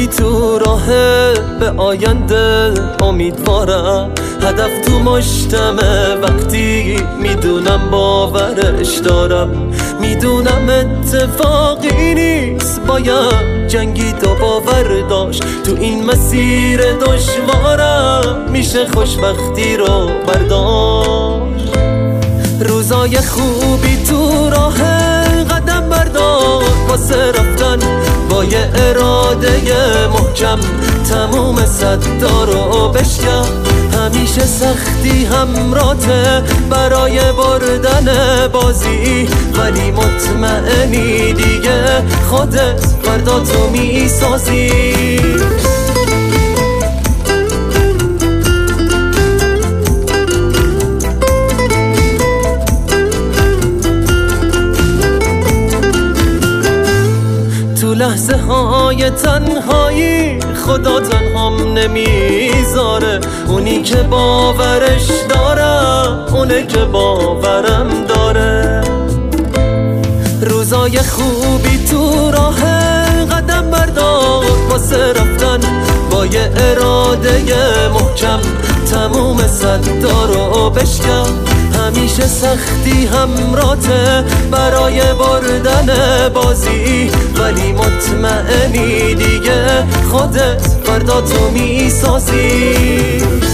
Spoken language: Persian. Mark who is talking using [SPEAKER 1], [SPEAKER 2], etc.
[SPEAKER 1] خوبی تو راهه، به آینده امیدوارم. هدف تو مشتمه وقتی میدونم باورش دارم. میدونم اتفاقی نیست، باید جنگید و باور داشت. تو این مسیر دشوارم میشه خوشبختی رو برداشت. روزای خوبی تو راهه، قدم بردار واسه رفتن با یه اراده محکم. تموم صدا رو بشکن، همیشه سختی همراته برای بردن بازی. ولی مطمئنی دیگه خودت فردا تو میسازی. تو لحظه های تنهایی خدا تنهام نمیذاره. اونی که باورش دارم، اونه که باورم داره. روزای خوبی تو راهه، قدم بردار واسه رفتن با یه اراده محکم. تموم صدا رو بشکن، همیشه سختی همراته برای بردن بازی. ولی مطمئنی دیگه خودت فردا تو میسازی.